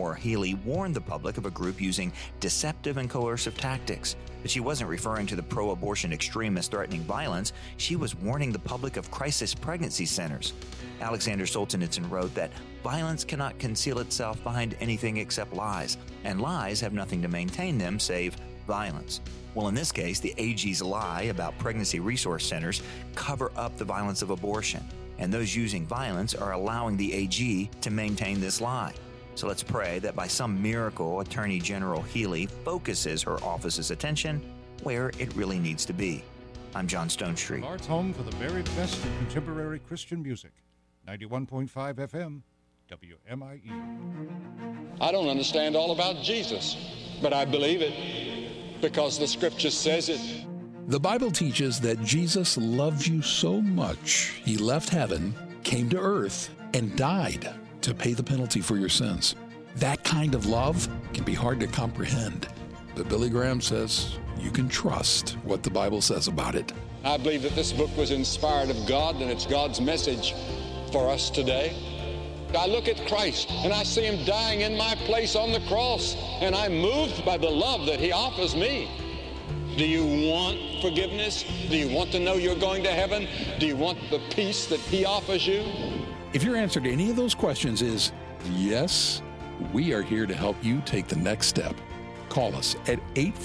General Healy warned the public of a group using deceptive and coercive tactics. But she wasn't referring to the pro-abortion extremists threatening violence. She was warning the public of crisis pregnancy centers. Alexander Solzhenitsyn wrote that violence cannot conceal itself behind anything except lies, and lies have nothing to maintain them save violence. Well, in this case, the AG's lie about pregnancy resource centers cover up the violence of abortion, and those using violence are allowing the AG to maintain this lie. So let's pray that by some miracle, Attorney General Healy focuses her office's attention where it really needs to be. I'm John Stonestreet. Art's home for the very best of contemporary Christian music. 91.5 FM, WMIE. I don't understand all about Jesus, but I believe it because the Scripture says it. The Bible teaches that Jesus loves you so much, he left heaven, came to earth, and died to pay the penalty for your sins. That kind of love can be hard to comprehend, but Billy Graham says you can trust what the Bible says about it. I believe that this book was inspired of God, and it's God's message for us today. I look at Christ, and I see him dying in my place on the cross, and I'm moved by the love that he offers me. Do you want forgiveness? Do you want to know you're going to heaven? Do you want the peace that he offers you? If your answer to any of those questions is yes, we are here to help you take the next step. Call us at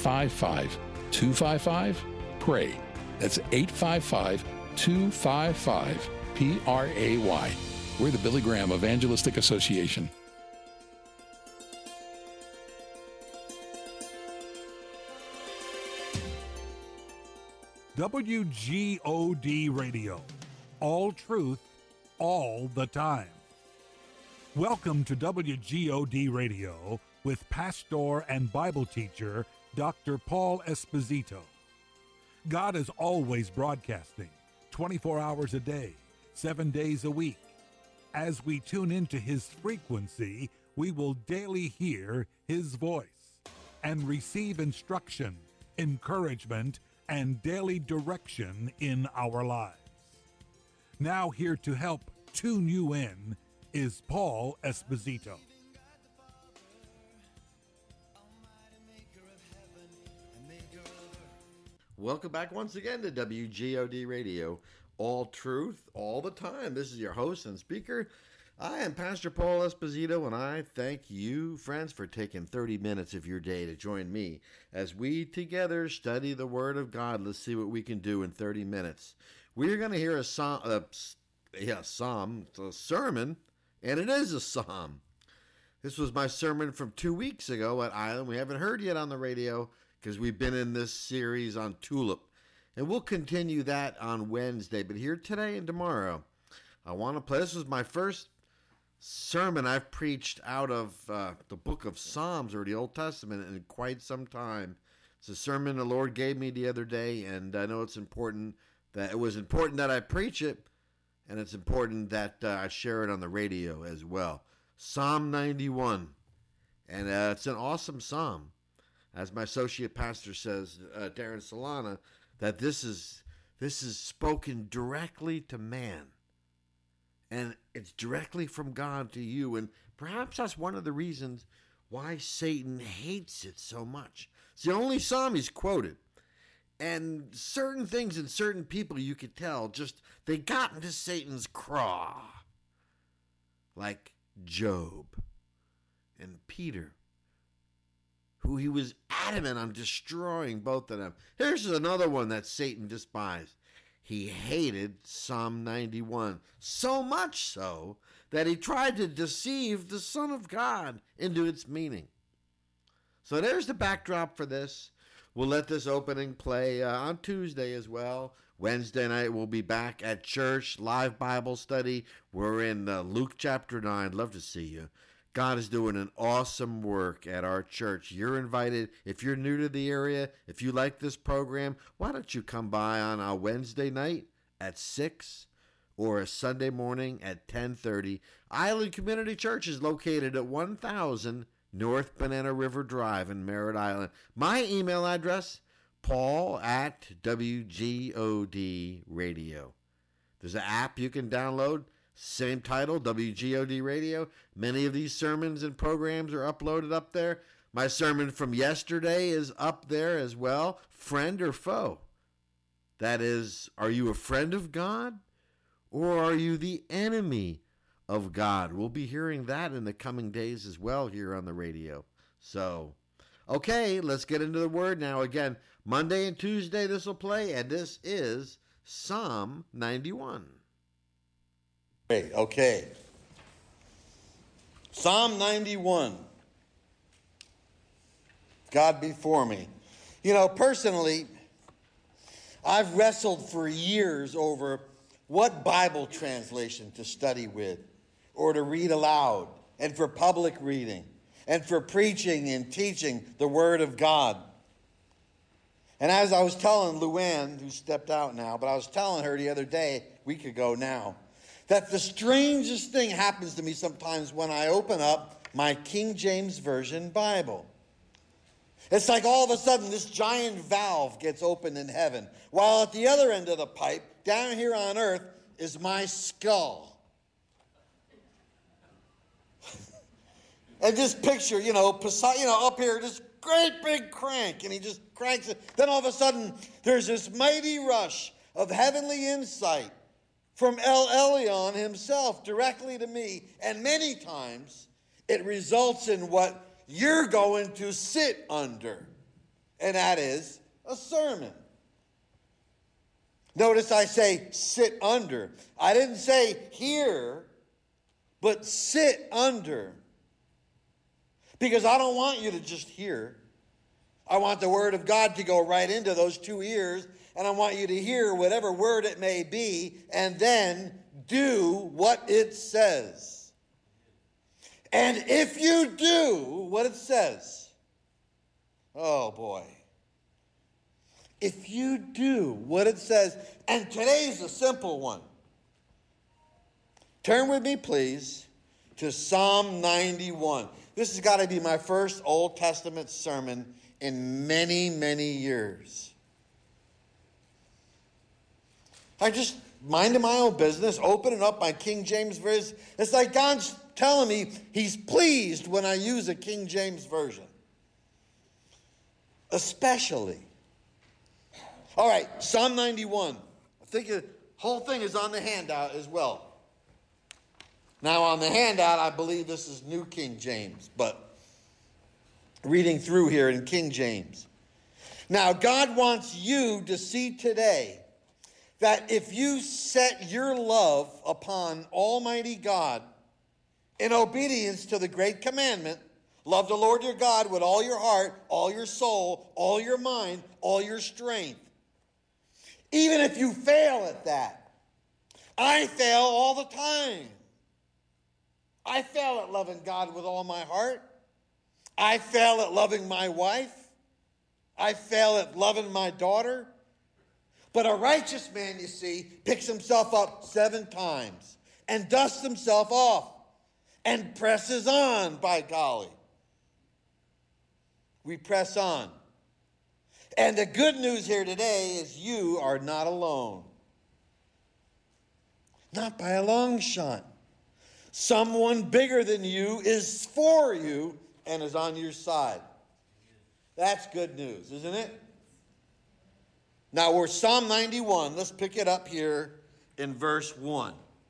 855-255-PRAY. That's 855-255-PRAY. We're the Billy Graham Evangelistic Association. WGOD Radio. All truth, all the time. Welcome to WGOD Radio with pastor and Bible teacher Dr. Paul Esposito. God is always broadcasting 24 hours a day, 7 days a week. As we tune into his frequency, we will daily hear his voice and receive instruction, encouragement, and daily direction in our lives. Now here to help tune you in is Paul Esposito. Welcome back once again to WGOD Radio. All truth, all the time. This is your host and speaker. I am Pastor Paul Esposito, and I thank you, friends, for taking 30 minutes of your day to join me as we together study the Word of God. Let's see what we can do in 30 minutes. We're going to hear a sermon, and it is a psalm. This was my sermon from 2 weeks ago at Island. We haven't heard yet on the radio because we've been in this series on Tulip. And we'll continue that on Wednesday. But here today and tomorrow, I want to play. This was my first sermon I've preached out of the book of Psalms or the Old Testament in quite some time. It's a sermon the Lord gave me the other day, and I know it was important that I preach it, and it's important that I share it on the radio as well. Psalm 91, and it's an awesome psalm. As my associate pastor says, Darren Solana, that this is spoken directly to man. And it's directly from God to you. And perhaps that's one of the reasons why Satan hates it so much. It's the only psalm he's quoted. And certain things and certain people, you could tell, just they got into Satan's craw. Like Job and Peter, who he was adamant on destroying both of them. Here's another one that Satan despised. He hated Psalm 91, so much so that he tried to deceive the Son of God into its meaning. So there's the backdrop for this. We'll let this opening play on Tuesday as well. Wednesday night we'll be back at church, live Bible study. We're in Luke chapter 9. Love to see you. God is doing an awesome work at our church. You're invited. If you're new to the area, if you like this program, why don't you come by on a Wednesday night at 6 or a Sunday morning at 10:30. Island Community Church is located at 1000 North Banana River Drive in Merritt Island. My email address, paul@WGOD Radio. There's an app you can download. Same title, WGOD Radio. Many of these sermons and programs are uploaded up there. My sermon from yesterday is up there as well. Friend or foe? That is, are you a friend of God or are you the enemy of God? We'll be hearing that in the coming days as well here on the radio. So, okay, let's get into the Word now. Again, Monday and Tuesday this will play, and this is Psalm 91. Okay. Psalm 91. God before me. You know, personally, I've wrestled for years over what Bible translation to study with or to read aloud, and for public reading and for preaching and teaching the Word of God. And as I was telling Luann, who stepped out now, but I was telling her the other day, a week ago now, that the strangest thing happens to me sometimes when I open up my King James Version Bible. It's like all of a sudden this giant valve gets opened in heaven, while at the other end of the pipe, down here on earth, is my skull. And just picture, up here, this great big crank, and he just cranks it. Then all of a sudden, there's this mighty rush of heavenly insight from El Elyon himself directly to me, and many times it results in what you're going to sit under, and that is a sermon. Notice I say sit under. I didn't say hear, but sit under. Because I don't want you to just hear. I want the Word of God to go right into those two ears, and I want you to hear whatever word it may be, and then do what it says. And if you do what it says, oh boy. If you do what it says, and today's a simple one. Turn with me, please, to Psalm 91. This has got to be my first Old Testament sermon in many, many years. I just minded my own business, opening up my King James Version. It's like God's telling me he's pleased when I use a King James Version. Especially. All right, Psalm 91. I think the whole thing is on the handout as well. Now, on the handout, I believe this is New King James, but reading through here in King James. Now, God wants you to see today that if you set your love upon Almighty God in obedience to the great commandment, love the Lord your God with all your heart, all your soul, all your mind, all your strength. Even if you fail at that, I fail all the time. I fail at loving God with all my heart. I fail at loving my wife. I fail at loving my daughter. But a righteous man, you see, picks himself up 7 times and dusts himself off and presses on, by golly. We press on. And the good news here today is you are not alone. Not by a long shot. Someone bigger than you is for you and is on your side. That's good news, isn't it? Now we're Psalm 91. Let's pick it up here in verse 1.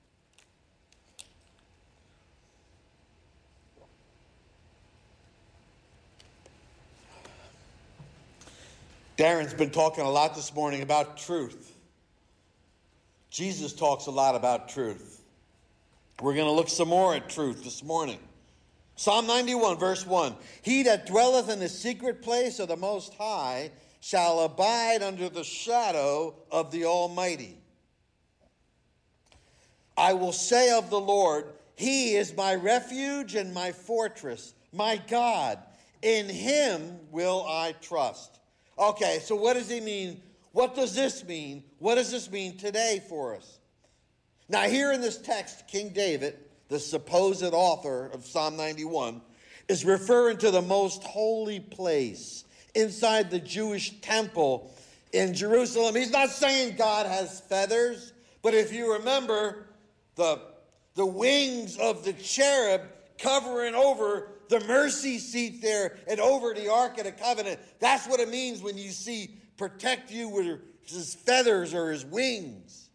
Darren's been talking a lot this morning about truth. Jesus talks a lot about truth. We're going to look some more at truth this morning. Psalm 91, verse 1. He that dwelleth in the secret place of the Most High shall abide under the shadow of the Almighty. I will say of the Lord, he is my refuge and my fortress, my God. In him will I trust. Okay, so what does he mean? What does this mean? What does this mean today for us? Now, here in this text, King David, the supposed author of Psalm 91, is referring to the most holy place inside the Jewish temple in Jerusalem. He's not saying God has feathers, but if you remember, the the wings of the cherub covering over the mercy seat there and over the Ark of the Covenant. That's what it means when you see protect you with his feathers or his wings.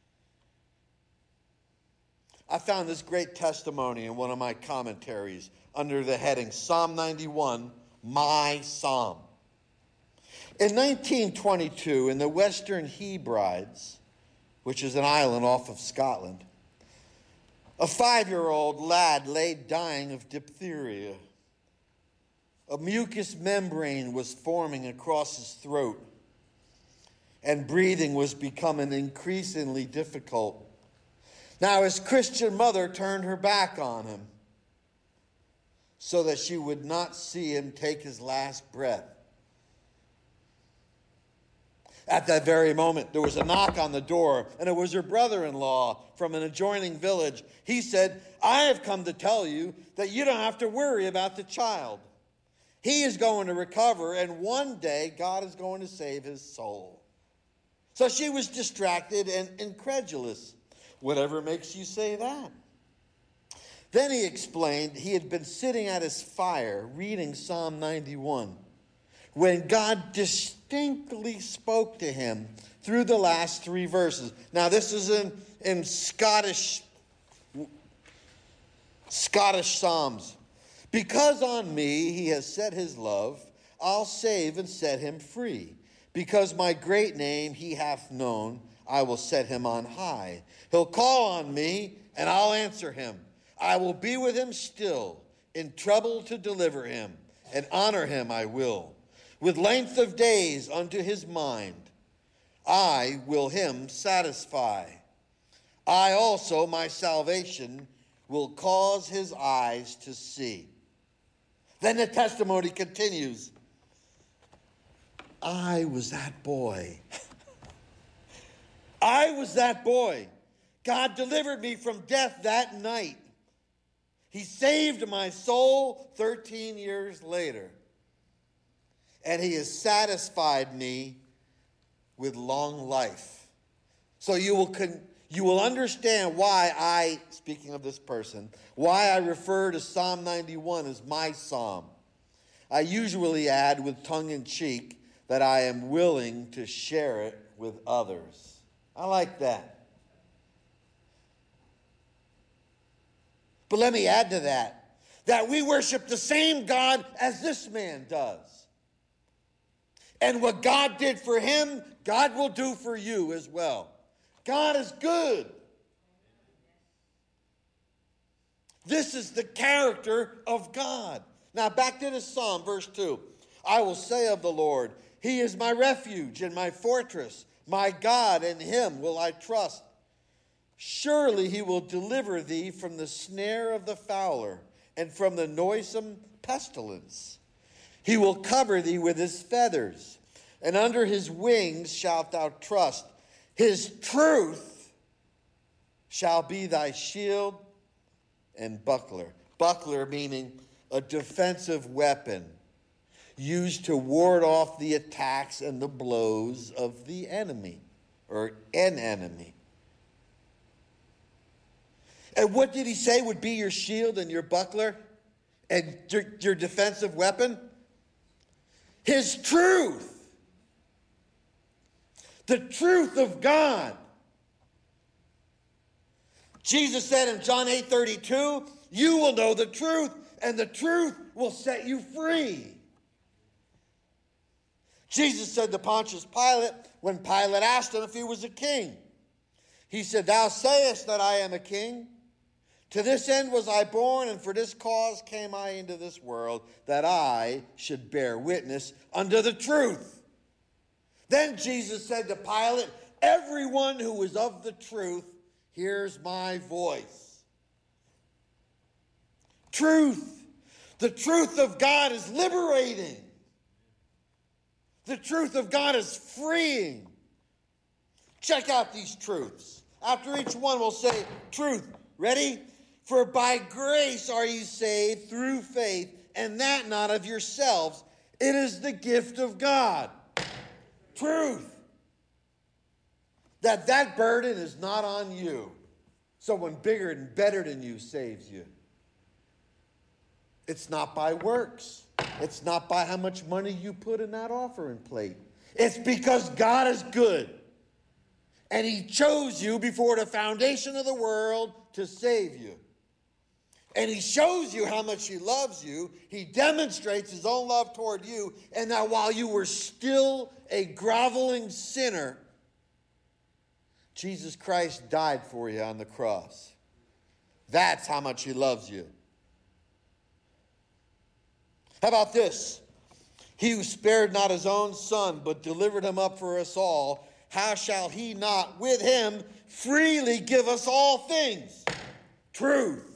I found this great testimony in one of my commentaries under the heading Psalm 91, My Psalm. In 1922, in the Western Hebrides, which is an island off of Scotland, a 5-year-old lad lay dying of diphtheria. A mucous membrane was forming across his throat, and breathing was becoming increasingly difficult. Now, his Christian mother turned her back on him so that she would not see him take his last breath. At that very moment, there was a knock on the door, and it was her brother-in-law from an adjoining village. He said, I have come to tell you that you don't have to worry about the child. He is going to recover, and one day God is going to save his soul. So she was distracted and incredulous. Whatever makes you say that? Then he explained he had been sitting at his fire reading Psalm 91 when God distinctly spoke to him through the last 3 verses. Now, this is in Scottish Psalms. Because on me he has set his love, I'll save and set him free. Because my great name he hath known, I will set him on high. He'll call on me, and I'll answer him. I will be with him still, in trouble to deliver him, and honor him I will. With length of days unto his mind, I will him satisfy. I also, my salvation, will cause his eyes to see. Then the testimony continues. I was that boy. I was that boy. God delivered me from death that night. He saved my soul 13 years later. And he has satisfied me with long life. So you will understand why speaking of this person, why I refer to Psalm 91 as my psalm. I usually add with tongue-in-cheek that I am willing to share it with others. I like that. But let me add to that we worship the same God as this man does. And what God did for him, God will do for you as well. God is good. This is the character of God. Now back to this psalm, verse 2. I will say of the Lord, he is my refuge and my fortress, my God, in him will I trust. Surely he will deliver thee from the snare of the fowler and from the noisome pestilence. He will cover thee with his feathers, and under his wings shalt thou trust. His truth shall be thy shield and buckler. Buckler meaning a defensive weapon used to ward off the attacks and the blows of the enemy or an enemy. And what did he say would be your shield and your buckler and your defensive weapon? His truth. The truth of God. Jesus said in John 8:32, you will know the truth, and the truth will set you free. Jesus said to Pontius Pilate, when Pilate asked him if he was a king, he said, thou sayest that I am a king. To this end was I born, and for this cause came I into this world, that I should bear witness unto the truth. Then Jesus said to Pilate, everyone who is of the truth hears my voice. Truth. The truth of God is liberating. The truth of God is freeing. Check out these truths. After each one, we'll say truth. Ready? For by grace are you saved through faith, and that not of yourselves. It is the gift of God. Truth. That burden is not on you. Someone bigger and better than you saves you. It's not by works. It's not by how much money you put in that offering plate. It's because God is good. And he chose you before the foundation of the world to save you. And he shows you how much he loves you. He demonstrates his own love toward you. And that while you were still a groveling sinner, Jesus Christ died for you on the cross. That's how much he loves you. How about this? He who spared not his own son, but delivered him up for us all, how shall he not with him freely give us all things? Truth.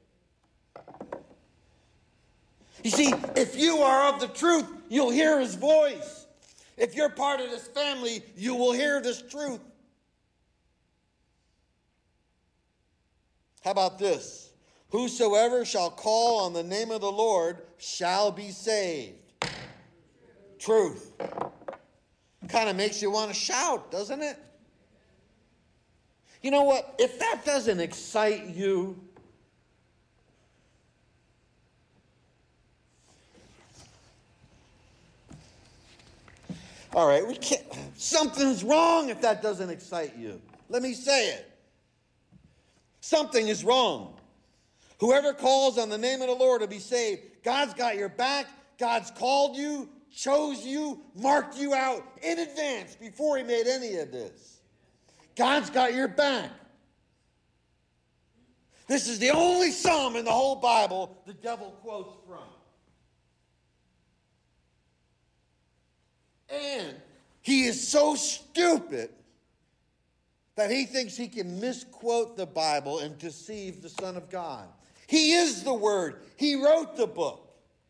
You see, if you are of the truth, you'll hear his voice. If you're part of this family, you will hear this truth. How about this? Whosoever shall call on the name of the Lord shall be saved. Truth. Kind of makes you want to shout, doesn't it? You know what? If that doesn't excite you, all right, we can't. Something's wrong if that doesn't excite you. Let me say it. Something is wrong. Whoever calls on the name of the Lord will be saved. God's got your back. God's called you, chose you, marked you out in advance before he made any of this. God's got your back. This is the only psalm in the whole Bible the devil quotes from. And he is so stupid that he thinks he can misquote the Bible and deceive the Son of God. He is the Word. He wrote the book.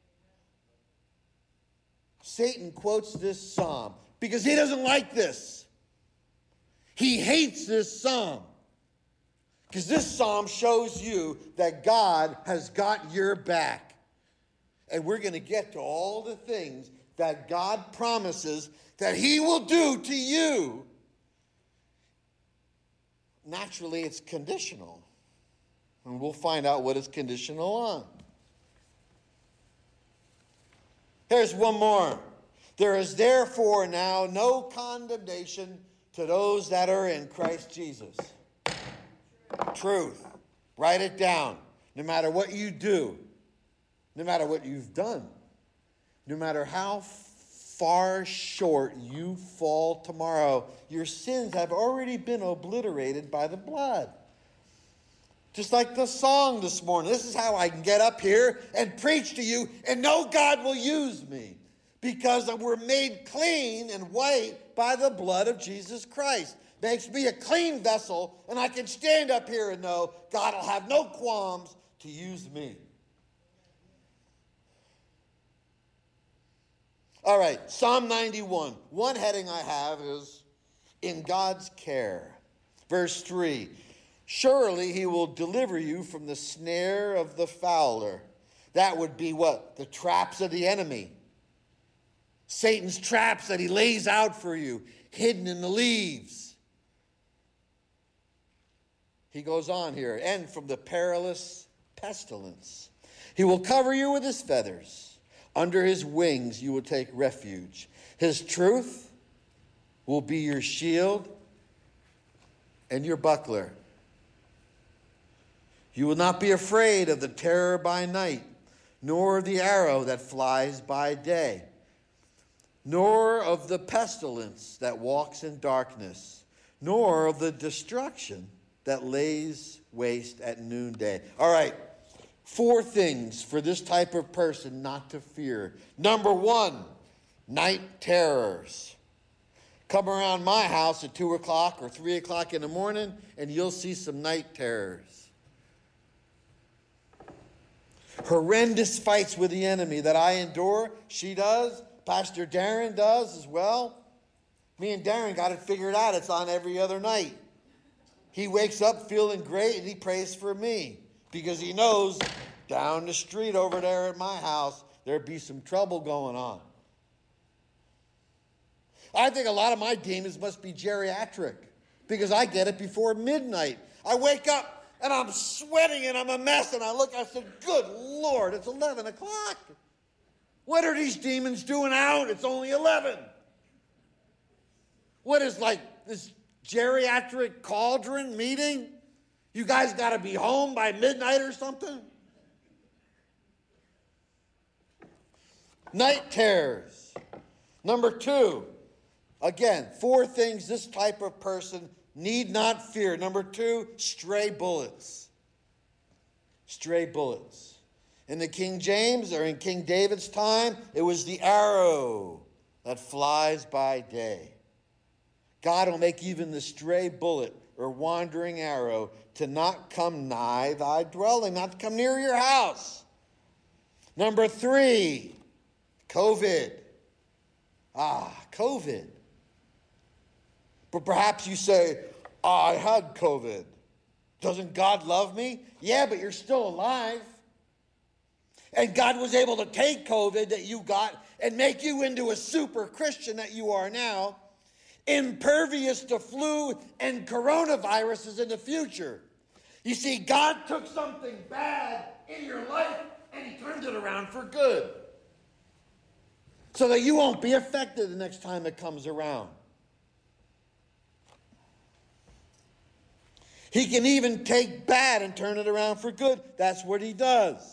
Satan quotes this psalm because he doesn't like this. He hates this psalm because this psalm shows you that God has got your back. And we're going to get to all the things that God promises that he will do to you. Naturally, it's conditional. And we'll find out what it's conditional on. Here's one more. There is therefore now no condemnation to those that are in Christ Jesus. Truth. Write it down. No matter what you do, no matter what you've done, no matter how far short you fall tomorrow, your sins have already been obliterated by the blood. Just like the song this morning. This is how I can get up here and preach to you and know God will use me. Because we're made clean and white by the blood of Jesus Christ. Makes me a clean vessel, and I can stand up here and know God will have no qualms to use me. All right, Psalm 91. One heading I have is in God's care. Verse 3. Surely he will deliver you from the snare of the fowler. That would be what? The traps of the enemy. Satan's traps that he lays out for you, hidden in the leaves. He goes on here. And from the perilous pestilence. He will cover you with his feathers. Under his wings you will take refuge. His truth will be your shield and your buckler. You will not be afraid of the terror by night, nor of the arrow that flies by day, nor of the pestilence that walks in darkness, nor of the destruction that lays waste at noonday. All right, 4 things for this type of person not to fear. Number 1, night terrors. Come around my house at 2 o'clock or 3 o'clock in the morning, and you'll see some night terrors. Horrendous fights with the enemy that I endure. She does. Pastor Darren does as well. Me and Darren got it figured out. It's on every other night. He wakes up feeling great and he prays for me because he knows down the street over there at my house there'd be some trouble going on. I think a lot of my demons must be geriatric because I get it before midnight. I wake up And I'm sweating and I'm a mess. And I look, I said, good Lord, it's 11 o'clock. What are these demons doing out? It's only 11. What is like this geriatric cauldron meeting? You guys got to be home by midnight or something? Night terrors. Number 2, again, 4 things this type of person need not fear. Number 2, stray bullets. Stray bullets. In the King James, or in King David's time, it was the arrow that flies by day. God will make even the stray bullet or wandering arrow to not come nigh thy dwelling, not to come near your house. Number 3, COVID. COVID. But perhaps you say, I had COVID. Doesn't God love me? Yeah, but you're still alive. And God was able to take COVID that you got and make you into a super Christian that you are now, impervious to flu and coronaviruses in the future. You see, God took something bad in your life and he turned it around for good, so that you won't be affected the next time it comes around. He can even take bad and turn it around for good. That's what he does.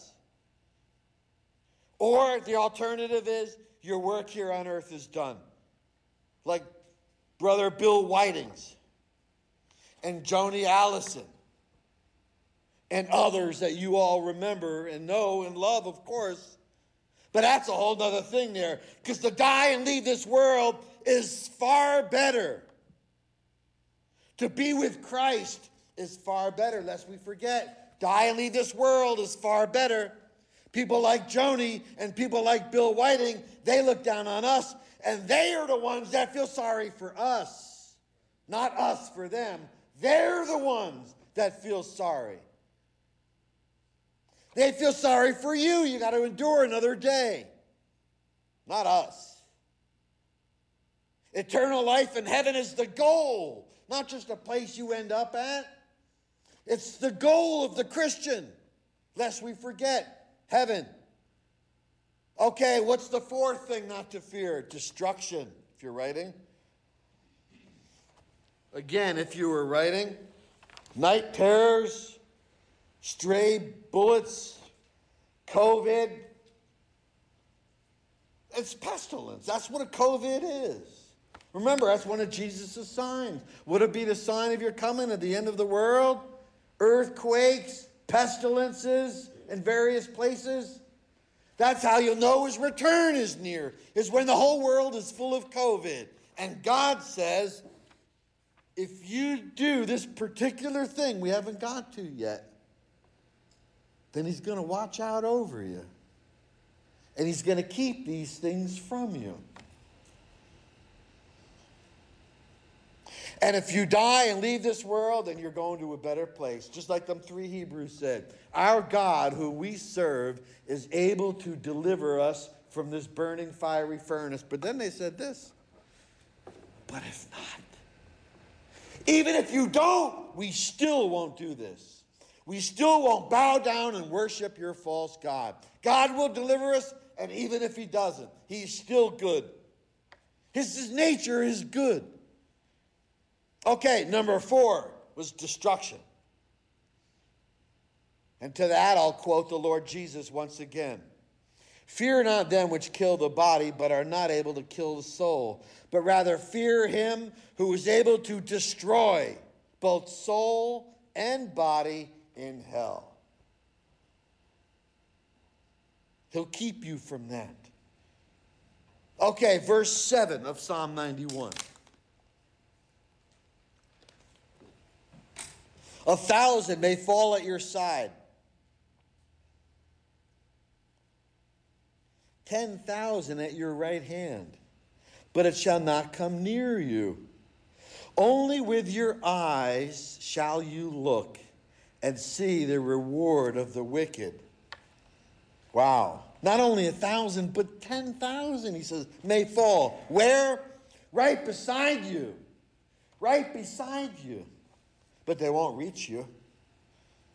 Or the alternative is your work here on earth is done. Like Brother Bill Whiting's and Joni Allison and others that you all remember and know and love, of course. But that's a whole other thing there, because to die and leave this world is far better. To be with Christ is far better, lest we forget. Die and leave this world is far better. People like Joni and people like Bill Whiting, they look down on us, and they are the ones that feel sorry for us, not us for them. They're the ones that feel sorry. They feel sorry for you. You got to endure another day, not us. Eternal life in heaven is the goal, not just a place you end up at. It's the goal of the Christian, lest we forget. Heaven. Okay, what's the 4th thing not to fear? Destruction, if you're writing. Again, if you were writing, night terrors, stray bullets, COVID. It's pestilence. That's what a COVID is. Remember, that's one of Jesus' signs. Would it be the sign of your coming at the end of the world? Earthquakes, pestilences, in various places. That's how you'll know his return is near, is when the whole world is full of COVID. And God says, if you do this particular thing we haven't got to yet, then he's going to watch out over you. And he's going to keep these things from you. And if you die and leave this world, then you're going to a better place. Just like them 3 Hebrews said. Our God, who we serve, is able to deliver us from this burning fiery furnace. But then they said this. But if not, even if you don't, we still won't do this. We still won't bow down and worship your false God. God will deliver us, and even if he doesn't, he's still good. His nature is good. Okay, number 4 was destruction. And to that I'll quote the Lord Jesus once again. Fear not them which kill the body, but are not able to kill the soul, but rather fear him who is able to destroy both soul and body in hell. He'll keep you from that. Okay, verse 7 of Psalm 91. 1,000 may fall at your side, 10,000 at your right hand, but it shall not come near you. Only with your eyes shall you look and see the reward of the wicked. Wow. Not only 1,000, but 10,000, he says, may fall. Where? Right beside you. Right beside you. But they won't reach you.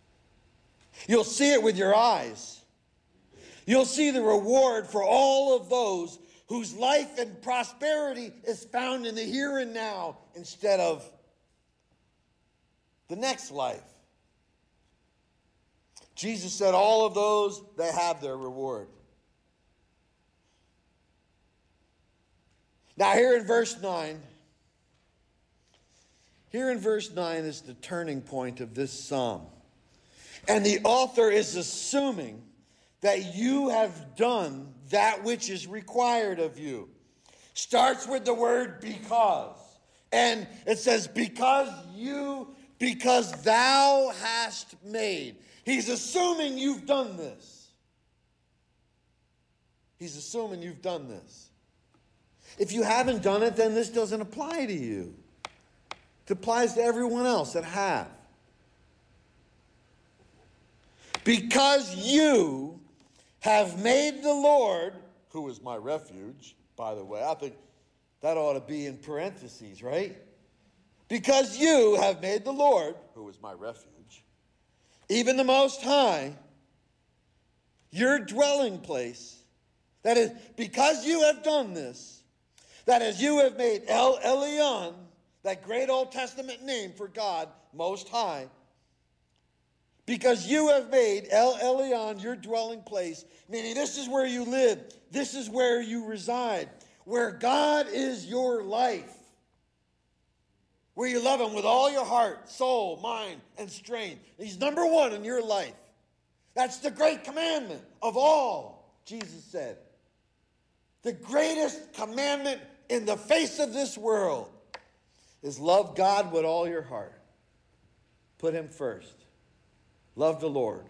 You'll see it with your eyes. You'll see the reward for all of those whose life and prosperity is found in the here and now instead of the next life. Jesus said all of those, they have their reward. Now here in verse 9 is the turning point of this psalm. And the author is assuming that you have done that which is required of you. Starts with the word because. And it says, because thou hast made. He's assuming you've done this. He's assuming you've done this. If you haven't done it, then this doesn't apply to you. It applies to everyone else that have. Because you have made the Lord, who is my refuge, by the way. I think that ought to be in parentheses, right? Because you have made the Lord, who is my refuge, even the Most High, your dwelling place. That is, because you have done this, that is, you have made El Elyon, that great Old Testament name for God, Most High, because you have made El Elyon your dwelling place, meaning this is where you live, this is where you reside, where God is your life, where you love Him with all your heart, soul, mind, and strength. He's number one in your life. That's the great commandment of all, Jesus said. The greatest commandment in the face of this world is love God with all your heart. Put Him first. Love the Lord.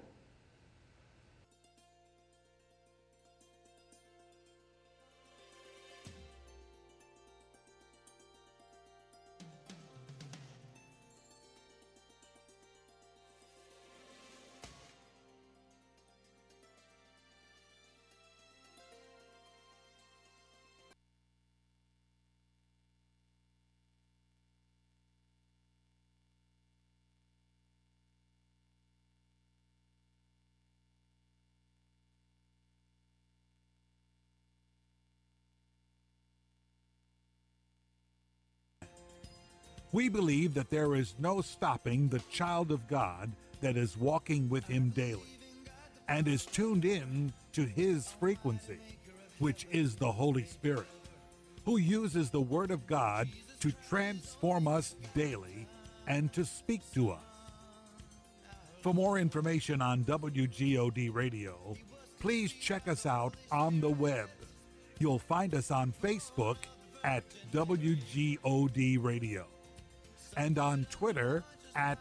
We believe that there is no stopping the child of God that is walking with Him daily and is tuned in to His frequency, which is the Holy Spirit, who uses the Word of God to transform us daily and to speak to us. For more information on WGOD Radio, please check us out on the web. You'll find us on Facebook at WGOD Radio and on Twitter at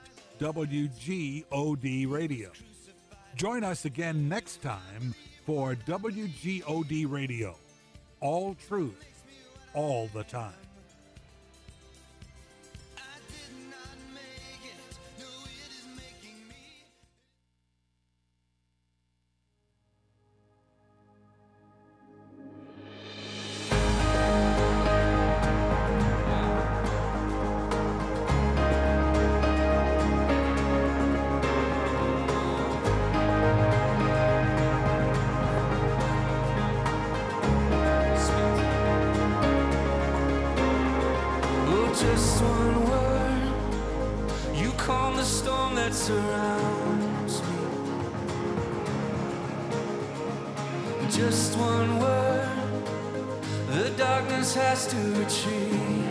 WGOD Radio. Join us again next time for WGOD Radio. All truth, all the time. Just one word, you calm the storm that surrounds me. Just one word, the darkness has to retreat.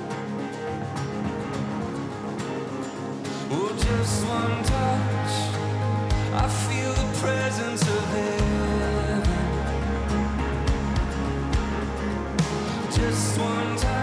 Oh, just one touch, I feel the presence of heaven. Just one touch,